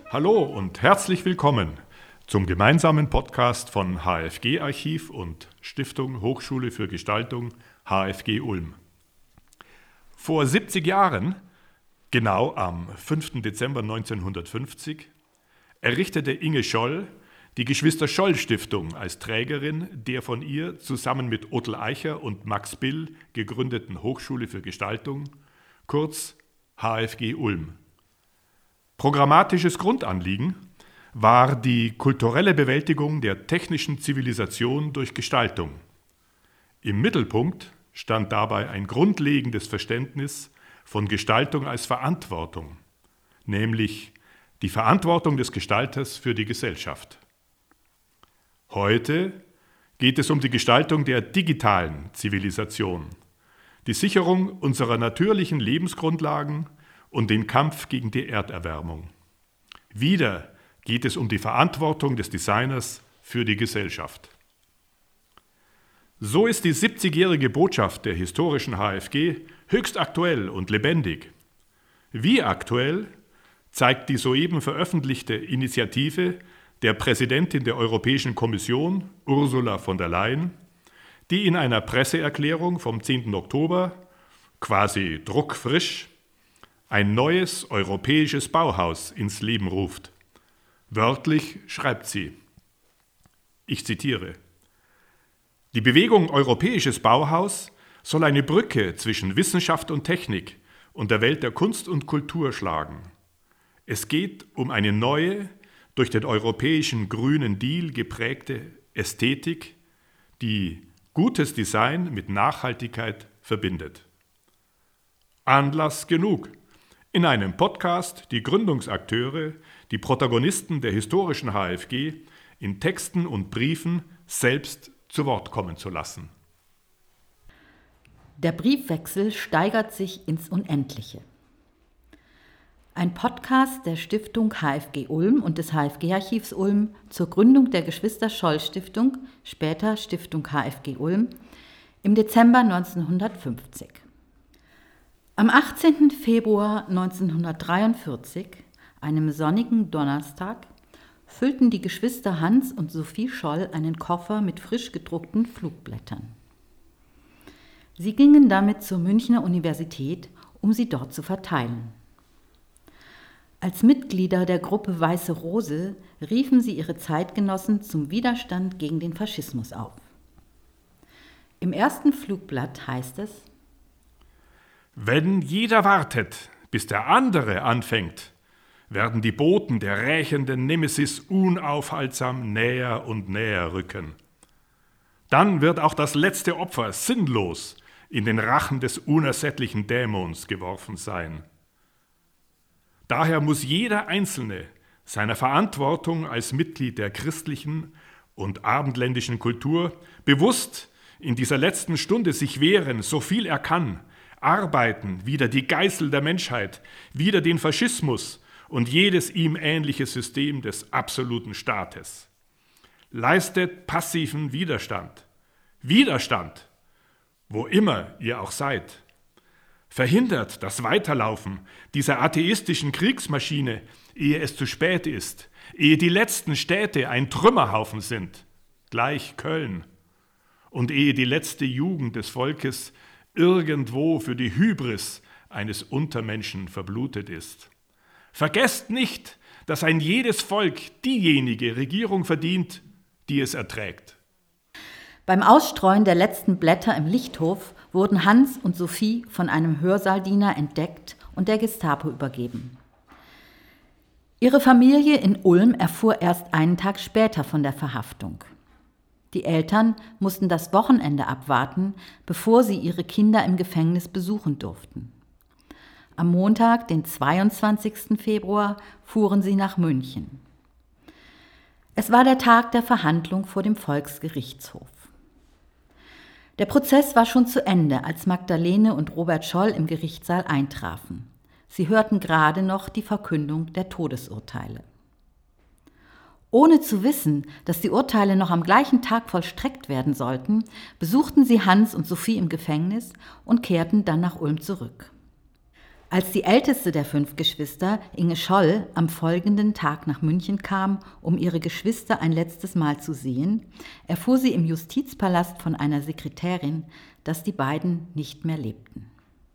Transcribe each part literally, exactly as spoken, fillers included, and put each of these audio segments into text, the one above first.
Hallo und herzlich willkommen zum gemeinsamen Podcast von H F G-Archiv und Stiftung Hochschule für Gestaltung H F G Ulm. Vor siebzig Jahren, genau am fünften Dezember neunzehnhundertfünfzig, errichtete Inge Scholl die Geschwister-Scholl-Stiftung als Trägerin der von ihr zusammen mit Ottel Eicher und Max Bill gegründeten Hochschule für Gestaltung, kurz H F G Ulm. Programmatisches Grundanliegen war die kulturelle Bewältigung der technischen Zivilisation durch Gestaltung. Im Mittelpunkt stand dabei ein grundlegendes Verständnis von Gestaltung als Verantwortung, nämlich die Verantwortung des Gestalters für die Gesellschaft. Heute geht es um die Gestaltung der digitalen Zivilisation, die Sicherung unserer natürlichen Lebensgrundlagen und den Kampf gegen die Erderwärmung. Wieder geht es um die Verantwortung des Designers für die Gesellschaft. So ist die siebzigjährige Botschaft der historischen H F G höchst aktuell und lebendig. Wie aktuell zeigt die soeben veröffentlichte Initiative der Präsidentin der Europäischen Kommission, Ursula von der Leyen, die in einer Presseerklärung vom zehnten Oktober, quasi druckfrisch, ein neues europäisches Bauhaus ins Leben ruft. Wörtlich schreibt sie, ich zitiere, die Bewegung Europäisches Bauhaus soll eine Brücke zwischen Wissenschaft und Technik und der Welt der Kunst und Kultur schlagen. Es geht um eine neue, durch den europäischen Grünen Deal geprägte Ästhetik, die gutes Design mit Nachhaltigkeit verbindet. Anlass genug, in einem Podcast die Gründungsakteure, die Protagonisten der historischen H F G in Texten und Briefen selbst zu Wort kommen zu lassen. Der Briefwechsel steigert sich ins Unendliche. Ein Podcast der Stiftung H F G Ulm und des H F G-Archivs Ulm zur Gründung der Geschwister-Scholl-Stiftung, später Stiftung H F G Ulm, im Dezember neunzehnhundertfünfzig. Am achtzehnten Februar neunzehnhundertdreiundvierzig, einem sonnigen Donnerstag, füllten die Geschwister Hans und Sophie Scholl einen Koffer mit frisch gedruckten Flugblättern. Sie gingen damit zur Münchner Universität, um sie dort zu verteilen. Als Mitglieder der Gruppe Weiße Rose riefen sie ihre Zeitgenossen zum Widerstand gegen den Faschismus auf. Im ersten Flugblatt heißt es: Wenn jeder wartet, bis der andere anfängt, werden die Boten der rächenden Nemesis unaufhaltsam näher und näher rücken. Dann wird auch das letzte Opfer sinnlos in den Rachen des unersättlichen Dämons geworfen sein. Daher muss jeder Einzelne seiner Verantwortung als Mitglied der christlichen und abendländischen Kultur bewusst in dieser letzten Stunde sich wehren, so viel er kann, arbeiten, wider die Geißel der Menschheit, wider den Faschismus und jedes ihm ähnliche System des absoluten Staates. Leistet passiven Widerstand. Widerstand, wo immer ihr auch seid. Verhindert das Weiterlaufen dieser atheistischen Kriegsmaschine, ehe es zu spät ist, ehe die letzten Städte ein Trümmerhaufen sind, gleich Köln, und ehe die letzte Jugend des Volkes irgendwo für die Hybris eines Untermenschen verblutet ist. Vergesst nicht, dass ein jedes Volk diejenige Regierung verdient, die es erträgt. Beim Ausstreuen der letzten Blätter im Lichthof wurden Hans und Sophie von einem Hörsaaldiener entdeckt und der Gestapo übergeben. Ihre Familie in Ulm erfuhr erst einen Tag später von der Verhaftung. Die Eltern mussten das Wochenende abwarten, bevor sie ihre Kinder im Gefängnis besuchen durften. Am Montag, den zweiundzwanzigsten Februar, fuhren sie nach München. Es war der Tag der Verhandlung vor dem Volksgerichtshof. Der Prozess war schon zu Ende, als Magdalene und Robert Scholl im Gerichtssaal eintrafen. Sie hörten gerade noch die Verkündung der Todesurteile. Ohne zu wissen, dass die Urteile noch am gleichen Tag vollstreckt werden sollten, besuchten sie Hans und Sophie im Gefängnis und kehrten dann nach Ulm zurück. Als die älteste der fünf Geschwister, Inge Scholl, am folgenden Tag nach München kam, um ihre Geschwister ein letztes Mal zu sehen, erfuhr sie im Justizpalast von einer Sekretärin, dass die beiden nicht mehr lebten.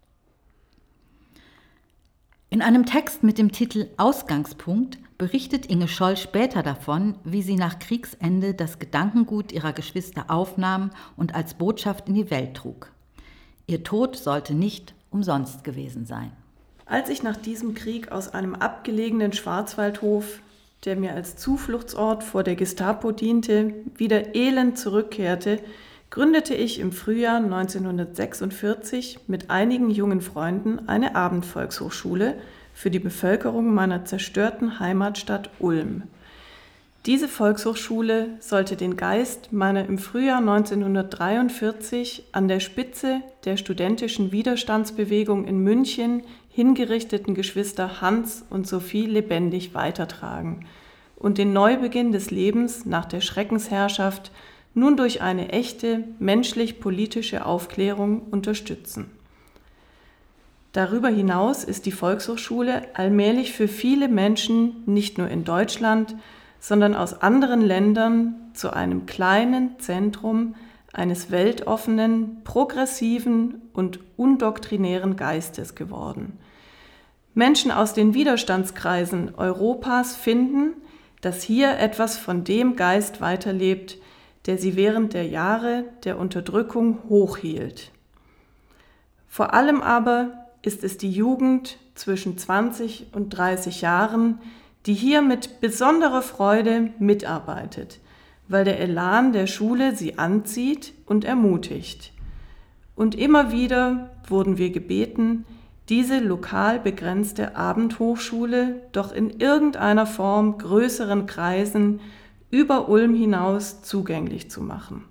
In einem Text mit dem Titel Ausgangspunkt berichtet Inge Scholl später davon, wie sie nach Kriegsende das Gedankengut ihrer Geschwister aufnahm und als Botschaft in die Welt trug. Ihr Tod sollte nicht umsonst gewesen sein. Als ich nach diesem Krieg aus einem abgelegenen Schwarzwaldhof, der mir als Zufluchtsort vor der Gestapo diente, wieder elend zurückkehrte, gründete ich im Frühjahr neunzehnhundertsechsundvierzig mit einigen jungen Freunden eine Abendvolkshochschule für die Bevölkerung meiner zerstörten Heimatstadt Ulm. Diese Volkshochschule sollte den Geist meiner im Frühjahr neunzehnhundertdreiundvierzig an der Spitze der studentischen Widerstandsbewegung in München hingerichteten Geschwister Hans und Sophie lebendig weitertragen und den Neubeginn des Lebens nach der Schreckensherrschaft nun durch eine echte menschlich-politische Aufklärung unterstützen. Darüber hinaus ist die Volkshochschule allmählich für viele Menschen, nicht nur in Deutschland, sondern aus anderen Ländern zu einem kleinen Zentrum eines weltoffenen, progressiven und undoktrinären Geistes geworden. Menschen aus den Widerstandskreisen Europas finden, dass hier etwas von dem Geist weiterlebt, der sie während der Jahre der Unterdrückung hochhielt. Vor allem aber ist es die Jugend zwischen zwanzig und dreißig Jahren, die hier mit besonderer Freude mitarbeitet, weil der Elan der Schule sie anzieht und ermutigt. Und immer wieder wurden wir gebeten, diese lokal begrenzte Abendhochschule doch in irgendeiner Form größeren Kreisen über Ulm hinaus zugänglich zu machen.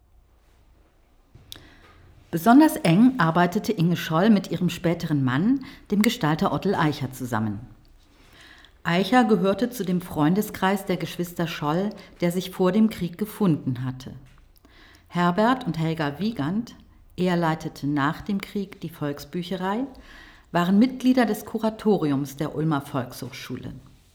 Besonders eng arbeitete Inge Scholl mit ihrem späteren Mann, dem Gestalter Ottel Eicher, zusammen. Eicher gehörte zu dem Freundeskreis der Geschwister Scholl, der sich vor dem Krieg gefunden hatte. Herbert und Helga Wiegand, er leitete nach dem Krieg die Volksbücherei, waren Mitglieder des Kuratoriums der Ulmer Volkshochschule.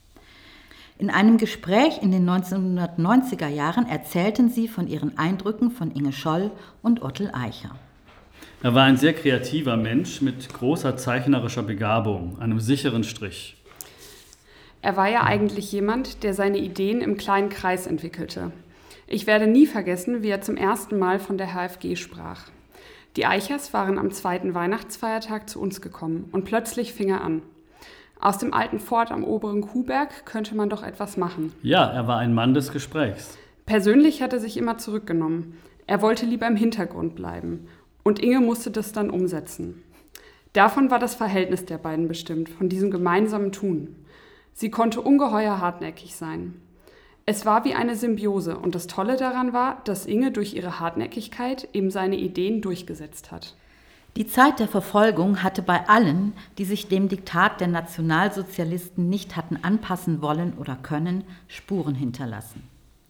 In einem Gespräch in den neunzehnhundertneunziger Jahren erzählten sie von ihren Eindrücken von Inge Scholl und Ottel Eicher. Er war ein sehr kreativer Mensch mit großer zeichnerischer Begabung, einem sicheren Strich. Er war ja eigentlich jemand, der seine Ideen im kleinen Kreis entwickelte. Ich werde nie vergessen, wie er zum ersten Mal von der H F G sprach. Die Eichers waren am zweiten Weihnachtsfeiertag zu uns gekommen und plötzlich fing er an. Aus dem alten Fort am oberen Kuhberg könnte man doch etwas machen. Ja, er war ein Mann des Gesprächs. Persönlich hat er sich immer zurückgenommen. Er wollte lieber im Hintergrund bleiben. Und Inge musste das dann umsetzen. Davon war das Verhältnis der beiden bestimmt, von diesem gemeinsamen Tun. Sie konnte ungeheuer hartnäckig sein. Es war wie eine Symbiose und das Tolle daran war, dass Inge durch ihre Hartnäckigkeit eben seine Ideen durchgesetzt hat. Die Zeit der Verfolgung hatte bei allen, die sich dem Diktat der Nationalsozialisten nicht hatten anpassen wollen oder können, Spuren hinterlassen.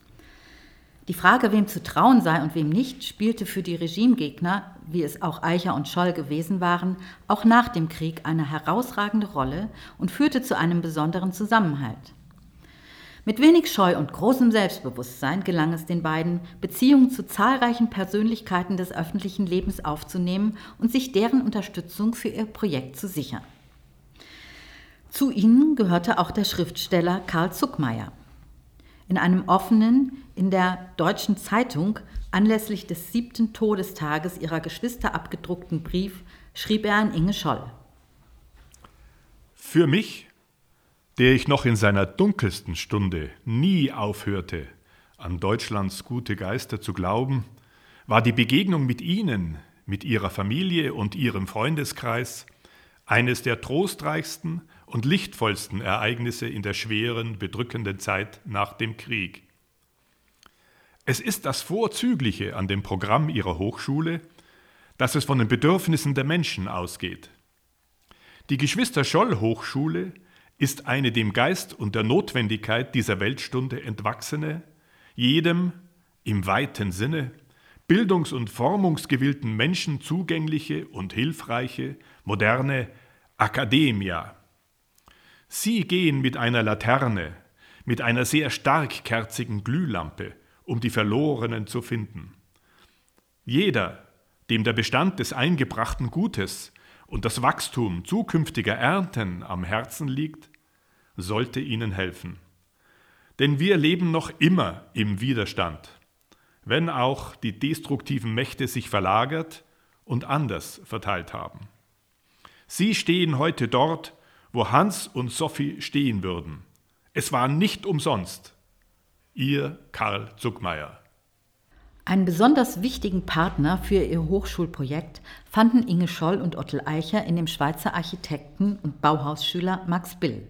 Die Frage, wem zu trauen sei und wem nicht, spielte für die Regimegegner, wie es auch Eicher und Scholl gewesen waren, auch nach dem Krieg eine herausragende Rolle und führte zu einem besonderen Zusammenhalt. Mit wenig Scheu und großem Selbstbewusstsein gelang es den beiden, Beziehungen zu zahlreichen Persönlichkeiten des öffentlichen Lebens aufzunehmen und sich deren Unterstützung für ihr Projekt zu sichern. Zu ihnen gehörte auch der Schriftsteller Karl Zuckmayer. In einem offenen, in der Deutschen Zeitung anlässlich des siebten Todestages ihrer Geschwister abgedruckten Brief schrieb er an Inge Scholl. Für mich, der ich noch in seiner dunkelsten Stunde nie aufhörte, an Deutschlands gute Geister zu glauben, war die Begegnung mit Ihnen, mit Ihrer Familie und Ihrem Freundeskreis eines der trostreichsten und lichtvollsten Ereignisse in der schweren, bedrückenden Zeit nach dem Krieg. Es ist das Vorzügliche an dem Programm Ihrer Hochschule, dass es von den Bedürfnissen der Menschen ausgeht. Die Geschwister-Scholl-Hochschule ist eine dem Geist und der Notwendigkeit dieser Weltstunde entwachsene, jedem im weiten Sinne bildungs- und formungsgewillten Menschen zugängliche und hilfreiche, moderne Academia. Sie gehen mit einer Laterne, mit einer sehr starkkerzigen Glühlampe, um die Verlorenen zu finden. Jeder, dem der Bestand des eingebrachten Gutes und das Wachstum zukünftiger Ernten am Herzen liegt, sollte ihnen helfen. Denn wir leben noch immer im Widerstand, wenn auch die destruktiven Mächte sich verlagert und anders verteilt haben. Sie stehen heute dort, wo Hans und Sophie stehen würden. Es war nicht umsonst. Ihr Karl Zuckmayer. Einen besonders wichtigen Partner für ihr Hochschulprojekt fanden Inge Scholl und Ottel Eicher in dem Schweizer Architekten und Bauhausschüler Max Bill.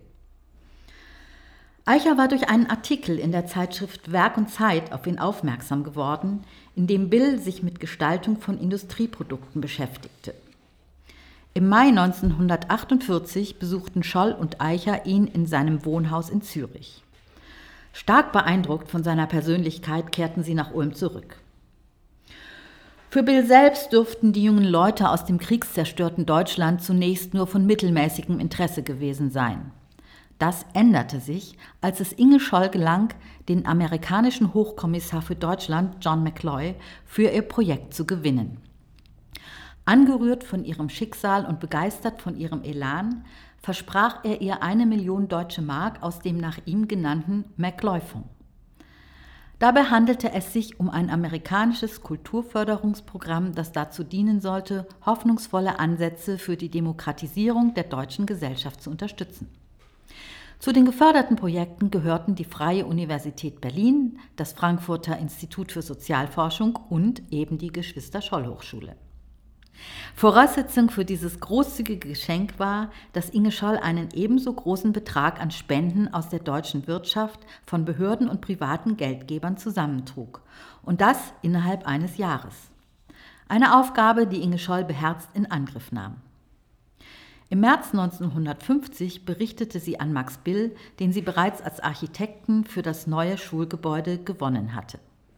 Eicher war durch einen Artikel in der Zeitschrift Werk und Zeit auf ihn aufmerksam geworden, in dem Bill sich mit Gestaltung von Industrieprodukten beschäftigte. Im Mai neunzehnhundertachtundvierzig besuchten Scholl und Eicher ihn in seinem Wohnhaus in Zürich. Stark beeindruckt von seiner Persönlichkeit kehrten sie nach Ulm zurück. Für Bill selbst dürften die jungen Leute aus dem kriegszerstörten Deutschland zunächst nur von mittelmäßigem Interesse gewesen sein. Das änderte sich, als es Inge Scholl gelang, den amerikanischen Hochkommissar für Deutschland, John McCloy, für ihr Projekt zu gewinnen. Angerührt von ihrem Schicksal und begeistert von ihrem Elan, versprach er ihr eine Million deutsche Mark aus dem nach ihm genannten McCloy-Fonds. Dabei handelte es sich um ein amerikanisches Kulturförderungsprogramm, das dazu dienen sollte, hoffnungsvolle Ansätze für die Demokratisierung der deutschen Gesellschaft zu unterstützen. Zu den geförderten Projekten gehörten die Freie Universität Berlin, das Frankfurter Institut für Sozialforschung und eben die Geschwister-Scholl-Hochschule. Voraussetzung für dieses großzügige Geschenk war, dass Inge Scholl einen ebenso großen Betrag an Spenden aus der deutschen Wirtschaft von Behörden und privaten Geldgebern zusammentrug. Und das innerhalb eines Jahres. Eine Aufgabe, die Inge Scholl beherzt in Angriff nahm. Im März neunzehnhundertfünfzig berichtete sie an Max Bill, den sie bereits als Architekten für das neue Schulgebäude gewonnen hatte.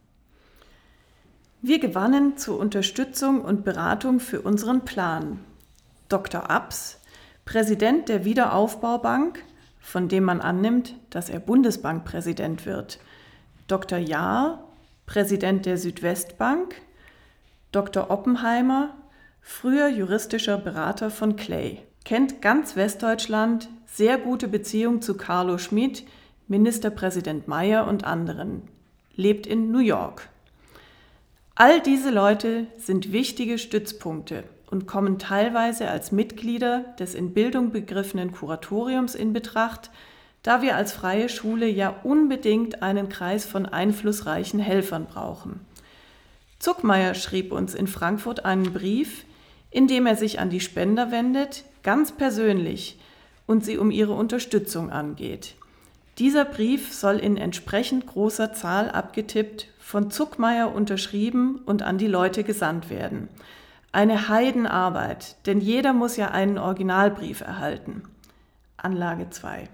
Wir gewannen zur Unterstützung und Beratung für unseren Plan Doktor Abs, Präsident der Wiederaufbaubank, von dem man annimmt, dass er Bundesbankpräsident wird, Doktor Jahr, Präsident der Südwestbank, Doktor Oppenheimer, früher juristischer Berater von Clay, kennt ganz Westdeutschland, sehr gute Beziehung zu Carlo Schmid, Ministerpräsident Meyer und anderen, lebt in New York. All diese Leute sind wichtige Stützpunkte und kommen teilweise als Mitglieder des in Bildung begriffenen Kuratoriums in Betracht, da wir als freie Schule ja unbedingt einen Kreis von einflussreichen Helfern brauchen. Zuckmayer schrieb uns in Frankfurt einen Brief, in dem er sich an die Spender wendet, ganz persönlich, und sie um ihre Unterstützung angeht. Dieser Brief soll in entsprechend großer Zahl abgetippt, von Zuckmayer unterschrieben und an die Leute gesandt werden. Eine Heidenarbeit, denn jeder muss ja einen Originalbrief erhalten. Anlage zwei.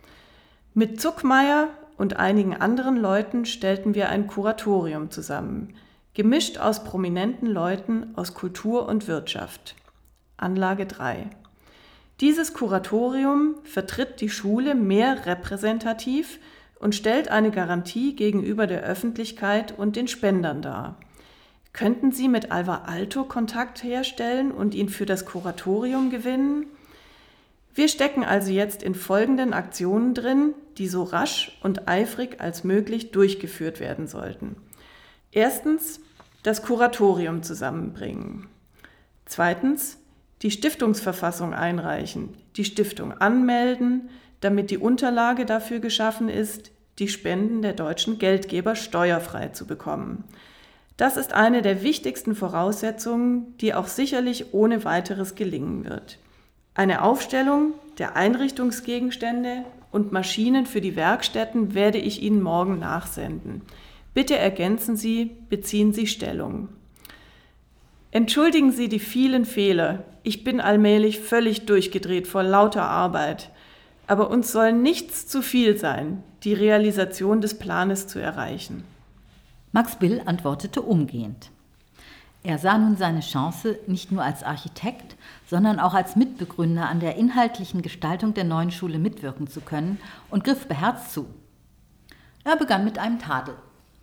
Mit Zuckmayer und einigen anderen Leuten stellten wir ein Kuratorium zusammen, gemischt aus prominenten Leuten aus Kultur und Wirtschaft. Anlage drei. Dieses Kuratorium vertritt die Schule mehr repräsentativ und stellt eine Garantie gegenüber der Öffentlichkeit und den Spendern dar. Könnten Sie mit Alvar Aalto Kontakt herstellen und ihn für das Kuratorium gewinnen? Wir stecken also jetzt in folgenden Aktionen drin, die so rasch und eifrig als möglich durchgeführt werden sollten. Erstens, das Kuratorium zusammenbringen. Zweitens, die Stiftungsverfassung einreichen, die Stiftung anmelden, damit die Unterlage dafür geschaffen ist, die Spenden der deutschen Geldgeber steuerfrei zu bekommen. Das ist eine der wichtigsten Voraussetzungen, die auch sicherlich ohne weiteres gelingen wird. Eine Aufstellung der Einrichtungsgegenstände und Maschinen für die Werkstätten werde ich Ihnen morgen nachsenden. Bitte ergänzen Sie, beziehen Sie Stellung. Entschuldigen Sie die vielen Fehler. Ich bin allmählich völlig durchgedreht vor lauter Arbeit. Aber uns soll nichts zu viel sein, die Realisation des Planes zu erreichen. Max Bill antwortete umgehend. Er sah nun seine Chance, nicht nur als Architekt, sondern auch als Mitbegründer an der inhaltlichen Gestaltung der neuen Schule mitwirken zu können und griff beherzt zu. Er begann mit einem Tadel.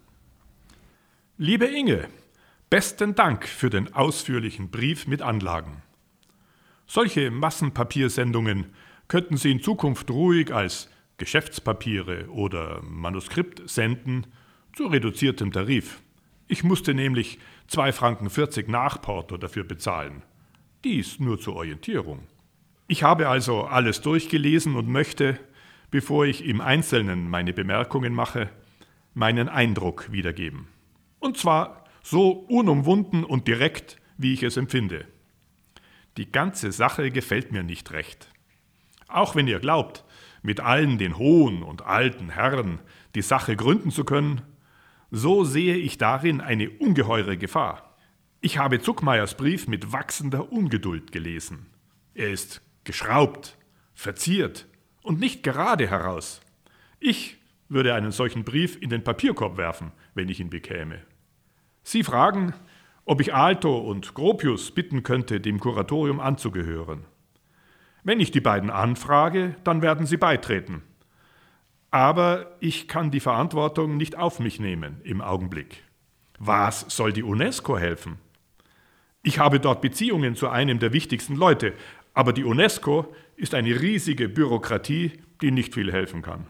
Liebe Inge, besten Dank für den ausführlichen Brief mit Anlagen. Solche Massenpapiersendungen könnten Sie in Zukunft ruhig als Geschäftspapiere oder Manuskript senden, zu reduziertem Tarif. Ich musste nämlich zwei Franken vierzig Nachporto dafür bezahlen. Dies nur zur Orientierung. Ich habe also alles durchgelesen und möchte, bevor ich im Einzelnen meine Bemerkungen mache, meinen Eindruck wiedergeben. Und zwar so unumwunden und direkt, wie ich es empfinde. Die ganze Sache gefällt mir nicht recht. Auch wenn ihr glaubt, mit allen den hohen und alten Herren die Sache gründen zu können, so sehe ich darin eine ungeheure Gefahr. Ich habe Zuckmeyers Brief mit wachsender Ungeduld gelesen. Er ist geschraubt, verziert und nicht gerade heraus. Ich würde einen solchen Brief in den Papierkorb werfen, wenn ich ihn bekäme. Sie fragen, ob ich Aalto und Gropius bitten könnte, dem Kuratorium anzugehören. Wenn ich die beiden anfrage, dann werden sie beitreten. Aber ich kann die Verantwortung nicht auf mich nehmen im Augenblick. Was soll die UNESCO helfen? Ich habe dort Beziehungen zu einem der wichtigsten Leute, aber die UNESCO ist eine riesige Bürokratie, die nicht viel helfen kann.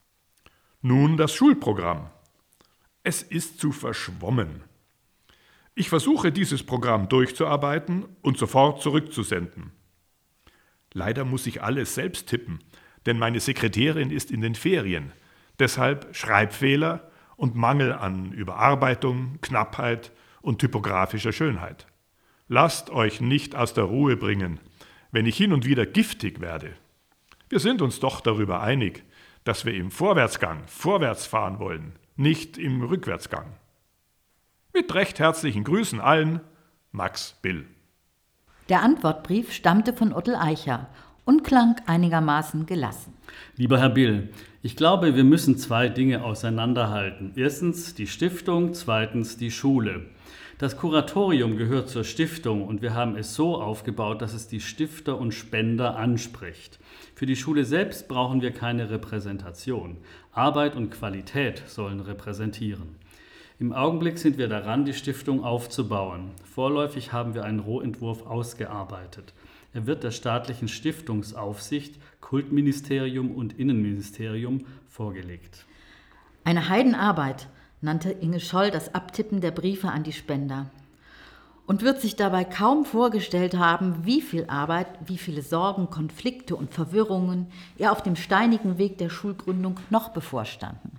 Nun das Schulprogramm. Es ist zu verschwommen. Ich versuche, dieses Programm durchzuarbeiten und sofort zurückzusenden. Leider muss ich alles selbst tippen, denn meine Sekretärin ist in den Ferien. Deshalb Schreibfehler und Mangel an Überarbeitung, Knappheit und typografischer Schönheit. Lasst euch nicht aus der Ruhe bringen, wenn ich hin und wieder giftig werde. Wir sind uns doch darüber einig, dass wir im Vorwärtsgang vorwärts fahren wollen, nicht im Rückwärtsgang. Mit recht herzlichen Grüßen allen, Max Bill. Der Antwortbrief stammte von Ottel Eicher und klang einigermaßen gelassen. Lieber Herr Bill, ich glaube, wir müssen zwei Dinge auseinanderhalten. Erstens die Stiftung, zweitens die Schule. Das Kuratorium gehört zur Stiftung und wir haben es so aufgebaut, dass es die Stifter und Spender anspricht. Für die Schule selbst brauchen wir keine Repräsentation. Arbeit und Qualität sollen repräsentieren. Im Augenblick sind wir daran, die Stiftung aufzubauen. Vorläufig haben wir einen Rohentwurf ausgearbeitet. Er wird der staatlichen Stiftungsaufsicht, Kultministerium und Innenministerium vorgelegt. Eine Heidenarbeit nannte Inge Scholl das Abtippen der Briefe an die Spender und wird sich dabei kaum vorgestellt haben, wie viel Arbeit, wie viele Sorgen, Konflikte und Verwirrungen ihr auf dem steinigen Weg der Schulgründung noch bevorstanden.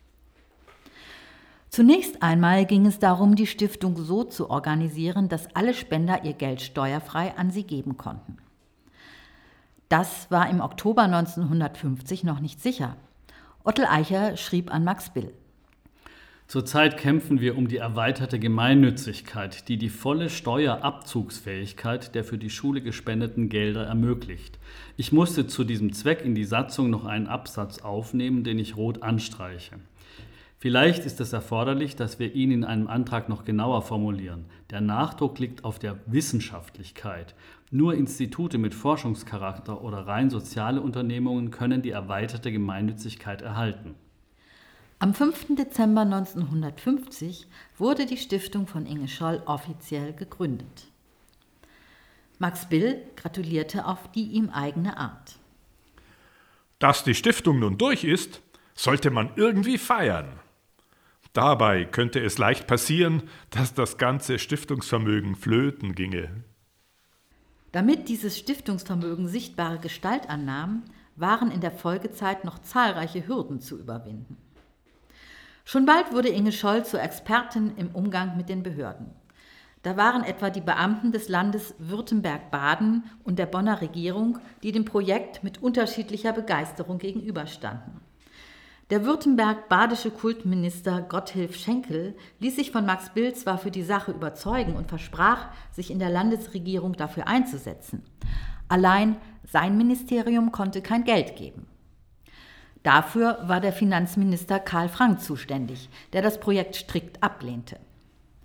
Zunächst einmal ging es darum, die Stiftung so zu organisieren, dass alle Spender ihr Geld steuerfrei an sie geben konnten. Das war im Oktober neunzehnhundertfünfzig noch nicht sicher. Ottel Eicher schrieb an Max Bill. Zurzeit kämpfen wir um die erweiterte Gemeinnützigkeit, die die volle Steuerabzugsfähigkeit der für die Schule gespendeten Gelder ermöglicht. Ich musste zu diesem Zweck in die Satzung noch einen Absatz aufnehmen, den ich rot anstreiche. Vielleicht ist es erforderlich, dass wir ihn in einem Antrag noch genauer formulieren. Der Nachdruck liegt auf der Wissenschaftlichkeit. Nur Institute mit Forschungscharakter oder rein soziale Unternehmungen können die erweiterte Gemeinnützigkeit erhalten. Am fünften Dezember neunzehnhundertfünfzig wurde die Stiftung von Inge Scholl offiziell gegründet. Max Bill gratulierte auf die ihm eigene Art. Dass die Stiftung nun durch ist, sollte man irgendwie feiern. Dabei könnte es leicht passieren, dass das ganze Stiftungsvermögen flöten ginge. Damit dieses Stiftungsvermögen sichtbare Gestalt annahm, waren in der Folgezeit noch zahlreiche Hürden zu überwinden. Schon bald wurde Inge Scholl zur Expertin im Umgang mit den Behörden. Da waren etwa die Beamten des Landes Württemberg-Baden und der Bonner Regierung, die dem Projekt mit unterschiedlicher Begeisterung gegenüberstanden. Der württemberg-badische Kultminister Gotthilf Schenkel ließ sich von Max Bill zwar für die Sache überzeugen und versprach, sich in der Landesregierung dafür einzusetzen. Allein sein Ministerium konnte kein Geld geben. Dafür war der Finanzminister Karl Frank zuständig, der das Projekt strikt ablehnte.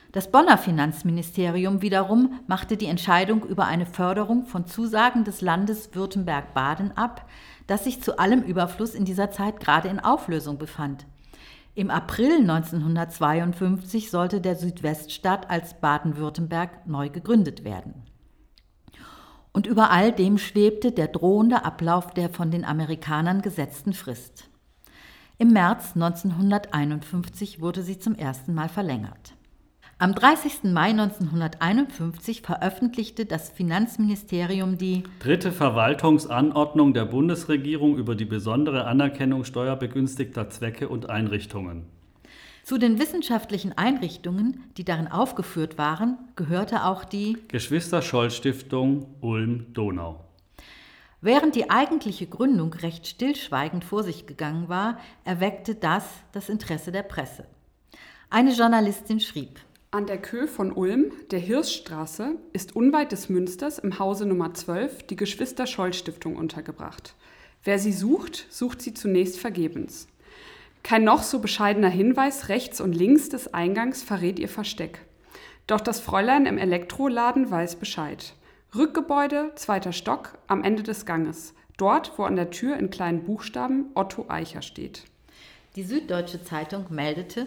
Das Bonner Finanzministerium wiederum machte die Entscheidung über eine Förderung von Zusagen des Landes Württemberg-Baden ab, das sich zu allem Überfluss in dieser Zeit gerade in Auflösung befand. Im April neunzehnhundertzweiundfünfzig sollte der Südweststaat als Baden-Württemberg neu gegründet werden. Und über all dem schwebte der drohende Ablauf der von den Amerikanern gesetzten Frist. Im März neunzehnhunderteinundfünfzig wurde sie zum ersten Mal verlängert. Am dreißigsten Mai neunzehnhunderteinundfünfzig veröffentlichte das Finanzministerium die Dritte Verwaltungsanordnung der Bundesregierung über die besondere Anerkennung steuerbegünstigter Zwecke und Einrichtungen. Zu den wissenschaftlichen Einrichtungen, die darin aufgeführt waren, gehörte auch die Geschwister-Scholl-Stiftung Ulm-Donau. Während die eigentliche Gründung recht stillschweigend vor sich gegangen war, erweckte das das Interesse der Presse. Eine Journalistin schrieb: An der Köh von Ulm, der Hirschstraße, ist unweit des Münsters im Hause Nummer zwölf die Geschwister-Scholl-Stiftung untergebracht. Wer sie sucht, sucht sie zunächst vergebens. Kein noch so bescheidener Hinweis rechts und links des Eingangs verrät ihr Versteck. Doch das Fräulein im Elektroladen weiß Bescheid. Rückgebäude, zweiter Stock, am Ende des Ganges. Dort, wo an der Tür in kleinen Buchstaben Otto Eicher steht. Die Süddeutsche Zeitung meldete: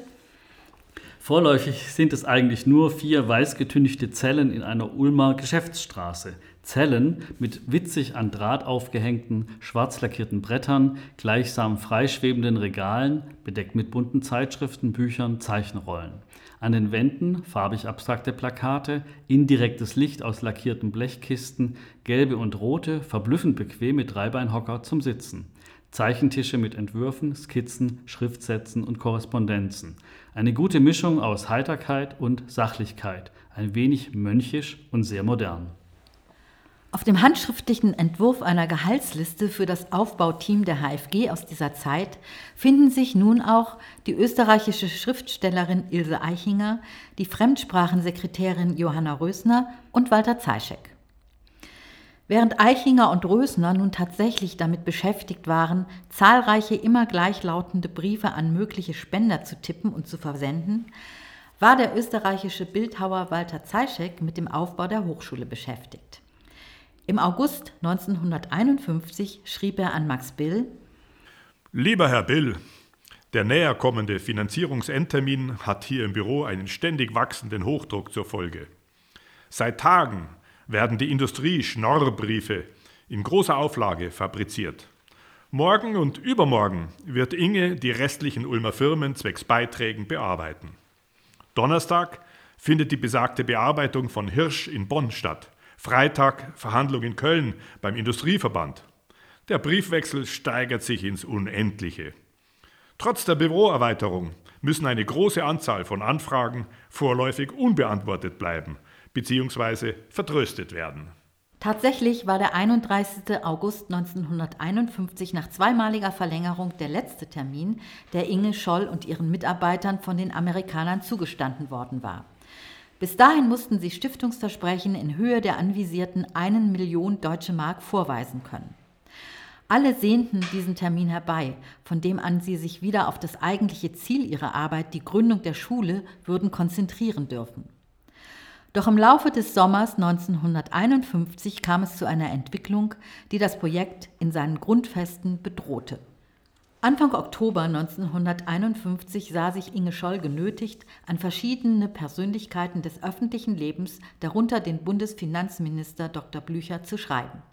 Vorläufig sind es eigentlich nur vier weißgetünchte Zellen in einer Ulmer Geschäftsstraße. Zellen mit witzig an Draht aufgehängten, schwarz lackierten Brettern, gleichsam freischwebenden Regalen, bedeckt mit bunten Zeitschriften, Büchern, Zeichenrollen. An den Wänden farbig abstrakte Plakate, indirektes Licht aus lackierten Blechkisten, gelbe und rote, verblüffend bequeme Dreibeinhocker zum Sitzen. Zeichentische mit Entwürfen, Skizzen, Schriftsätzen und Korrespondenzen. Eine gute Mischung aus Heiterkeit und Sachlichkeit, ein wenig mönchisch und sehr modern. Auf dem handschriftlichen Entwurf einer Gehaltsliste für das Aufbauteam der H F G aus dieser Zeit finden sich nun auch die österreichische Schriftstellerin Ilse Eichinger, die Fremdsprachensekretärin Johanna Rösner und Walter Zeischek. Während Eichinger und Rösner nun tatsächlich damit beschäftigt waren, zahlreiche immer gleichlautende Briefe an mögliche Spender zu tippen und zu versenden, war der österreichische Bildhauer Walter Zeischek mit dem Aufbau der Hochschule beschäftigt. Im August neunzehnhunderteinundfünfzig schrieb er an Max Bill: Lieber Herr Bill, der näher kommende Finanzierungsendtermin hat hier im Büro einen ständig wachsenden Hochdruck zur Folge. Seit Tagen werden die Industrie-Schnorrbriefe in großer Auflage fabriziert. Morgen und übermorgen wird Inge die restlichen Ulmer Firmen zwecks Beiträgen bearbeiten. Donnerstag findet die besagte Bearbeitung von Hirsch in Bonn statt. Freitag Verhandlung in Köln beim Industrieverband. Der Briefwechsel steigert sich ins Unendliche. Trotz der Büroerweiterung müssen eine große Anzahl von Anfragen vorläufig unbeantwortet bleiben bzw. vertröstet werden. Tatsächlich war der einunddreißigsten August neunzehnhunderteinundfünfzig nach zweimaliger Verlängerung der letzte Termin, der Inge Scholl und ihren Mitarbeitern von den Amerikanern zugestanden worden war. Bis dahin mussten sie Stiftungsversprechen in Höhe der anvisierten eine Million Deutsche Mark vorweisen können. Alle sehnten diesen Termin herbei, von dem an sie sich wieder auf das eigentliche Ziel ihrer Arbeit, die Gründung der Schule, würden konzentrieren dürfen. Doch im Laufe des Sommers neunzehnhunderteinundfünfzig kam es zu einer Entwicklung, die das Projekt in seinen Grundfesten bedrohte. Anfang Oktober neunzehnhunderteinundfünfzig sah sich Inge Scholl genötigt, an verschiedene Persönlichkeiten des öffentlichen Lebens, darunter den Bundesfinanzminister Doktor Blücher, zu schreiben.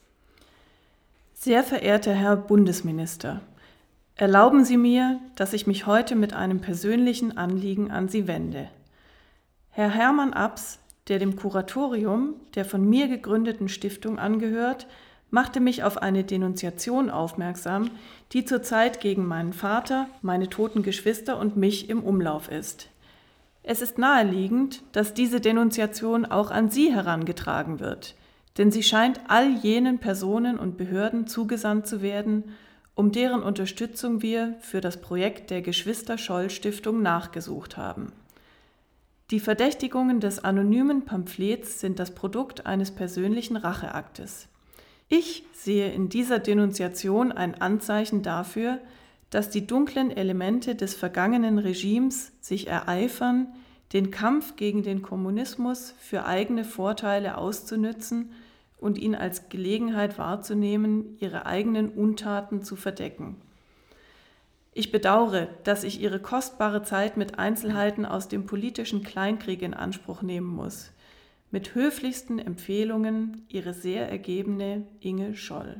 Sehr verehrter Herr Bundesminister, erlauben Sie mir, dass ich mich heute mit einem persönlichen Anliegen an Sie wende. Herr Hermann Abs, der dem Kuratorium der von mir gegründeten Stiftung angehört, machte mich auf eine Denunziation aufmerksam, die zurzeit gegen meinen Vater, meine toten Geschwister und mich im Umlauf ist. Es ist naheliegend, dass diese Denunziation auch an Sie herangetragen wird, denn sie scheint all jenen Personen und Behörden zugesandt zu werden, um deren Unterstützung wir für das Projekt der Geschwister-Scholl-Stiftung nachgesucht haben. Die Verdächtigungen des anonymen Pamphlets sind das Produkt eines persönlichen Racheaktes. Ich sehe in dieser Denunziation ein Anzeichen dafür, dass die dunklen Elemente des vergangenen Regimes sich ereifern, den Kampf gegen den Kommunismus für eigene Vorteile auszunützen und ihn als Gelegenheit wahrzunehmen, ihre eigenen Untaten zu verdecken. Ich bedauere, dass ich Ihre kostbare Zeit mit Einzelheiten aus dem politischen Kleinkrieg in Anspruch nehmen muss. Mit höflichsten Empfehlungen, Ihre sehr ergebene Inge Scholl.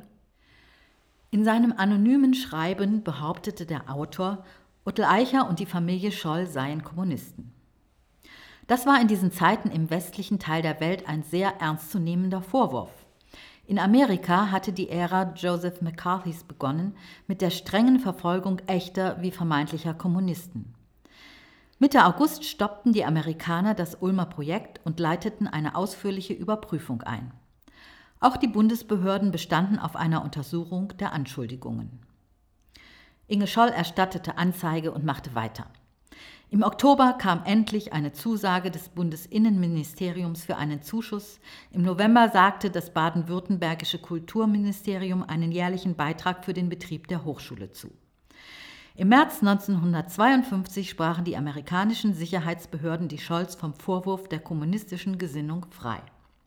In seinem anonymen Schreiben behauptete der Autor, Ottel Eicher und die Familie Scholl seien Kommunisten. Das war in diesen Zeiten im westlichen Teil der Welt ein sehr ernstzunehmender Vorwurf. In Amerika hatte die Ära Joseph McCarthys begonnen mit der strengen Verfolgung echter wie vermeintlicher Kommunisten. Mitte August stoppten die Amerikaner das Ulmer Projekt und leiteten eine ausführliche Überprüfung ein. Auch die Bundesbehörden bestanden auf einer Untersuchung der Anschuldigungen. Inge Scholl erstattete Anzeige und machte weiter. Im Oktober kam endlich eine Zusage des Bundesinnenministeriums für einen Zuschuss. Im November sagte das baden-württembergische Kulturministerium einen jährlichen Beitrag für den Betrieb der Hochschule zu. Im März neunzehnhundertzweiundfünfzig sprachen die amerikanischen Sicherheitsbehörden die Scholls vom Vorwurf der kommunistischen Gesinnung frei.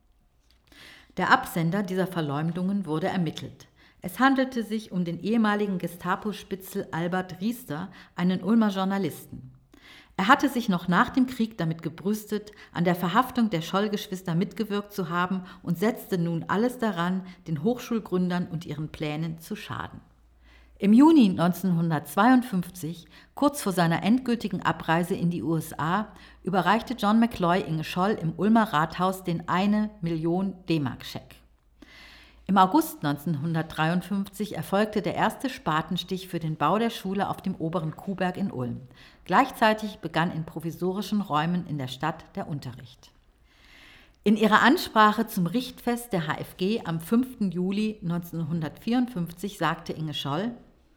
Der Absender dieser Verleumdungen wurde ermittelt. Es handelte sich um den ehemaligen Gestapo-Spitzel Albert Riester, einen Ulmer Journalisten. Er hatte sich noch nach dem Krieg damit gebrüstet, an der Verhaftung der Scholl-Geschwister mitgewirkt zu haben und setzte nun alles daran, den Hochschulgründern und ihren Plänen zu schaden. Im Juni neunzehnhundertzweiundfünfzig, kurz vor seiner endgültigen Abreise in die U S A, überreichte John McCloy Inge Scholl im Ulmer Rathaus den eine Million D-Mark-Scheck. Im August neunzehnhundertdreiundfünfzig erfolgte der erste Spatenstich für den Bau der Schule auf dem oberen Kuhberg in Ulm. Gleichzeitig begann in provisorischen Räumen in der Stadt der Unterricht. In ihrer Ansprache zum Richtfest der H F G am fünften Juli neunzehnhundertvierundfünfzig sagte Inge Scholl: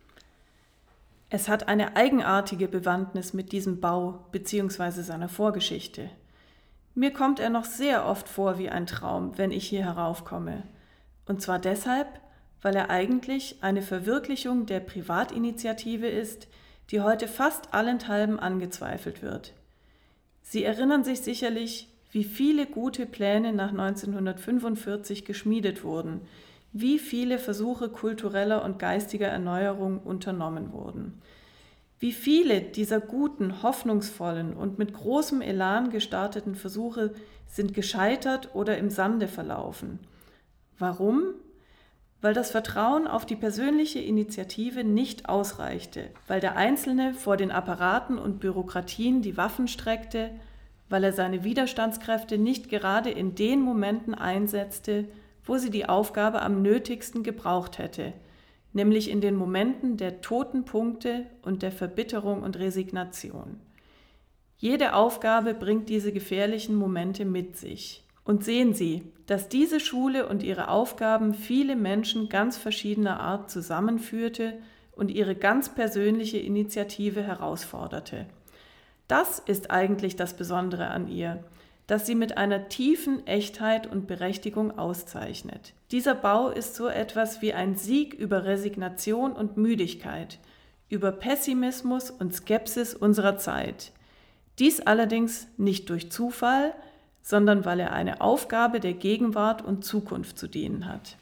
Es hat eine eigenartige Bewandtnis mit diesem Bau bzw. seiner Vorgeschichte. Mir kommt er noch sehr oft vor wie ein Traum, wenn ich hier heraufkomme. Und zwar deshalb, weil er eigentlich eine Verwirklichung der Privatinitiative ist, die heute fast allenthalben angezweifelt wird. Sie erinnern sich sicherlich, wie viele gute Pläne nach neunzehnhundertfünfundvierzig geschmiedet wurden, wie viele Versuche kultureller und geistiger Erneuerung unternommen wurden. Wie viele dieser guten, hoffnungsvollen und mit großem Elan gestarteten Versuche sind gescheitert oder im Sande verlaufen. Warum? Weil das Vertrauen auf die persönliche Initiative nicht ausreichte, weil der Einzelne vor den Apparaten und Bürokratien die Waffen streckte, weil er seine Widerstandskräfte nicht gerade in den Momenten einsetzte, wo sie die Aufgabe am nötigsten gebraucht hätte, nämlich in den Momenten der toten Punkte und der Verbitterung und Resignation. Jede Aufgabe bringt diese gefährlichen Momente mit sich. Und sehen Sie, dass diese Schule und ihre Aufgaben viele Menschen ganz verschiedener Art zusammenführte und ihre ganz persönliche Initiative herausforderte. Das ist eigentlich das Besondere an ihr, dass sie mit einer tiefen Echtheit und Berechtigung auszeichnet. Dieser Bau ist so etwas wie ein Sieg über Resignation und Müdigkeit, über Pessimismus und Skepsis unserer Zeit. Dies allerdings nicht durch Zufall, sondern weil er eine Aufgabe der Gegenwart und Zukunft zu dienen hat.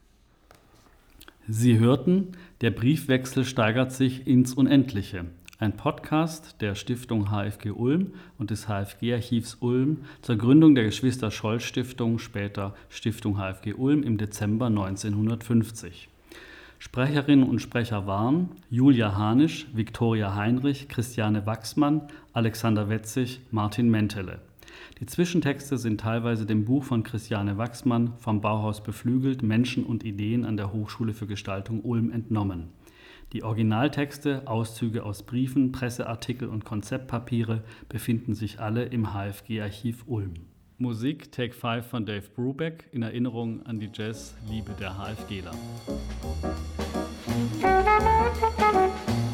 Sie hörten, der Briefwechsel steigert sich ins Unendliche. Ein Podcast der Stiftung H F G Ulm und des H F G-Archivs Ulm zur Gründung der Geschwister-Scholl-Stiftung, später Stiftung H F G Ulm im Dezember neunzehnhundertfünfzig. Sprecherinnen und Sprecher waren Julia Hanisch, Viktoria Heinrich, Christiane Wachsmann, Alexander Wetzig, Martin Mentele. Die Zwischentexte sind teilweise dem Buch von Christiane Wachsmann Vom Bauhaus beflügelt, Menschen und Ideen an der Hochschule für Gestaltung Ulm entnommen. Die Originaltexte, Auszüge aus Briefen, Presseartikel und Konzeptpapiere befinden sich alle im H F G-Archiv Ulm. Musik Take fünf von Dave Brubeck in Erinnerung an die Jazz-Liebe der HFGler.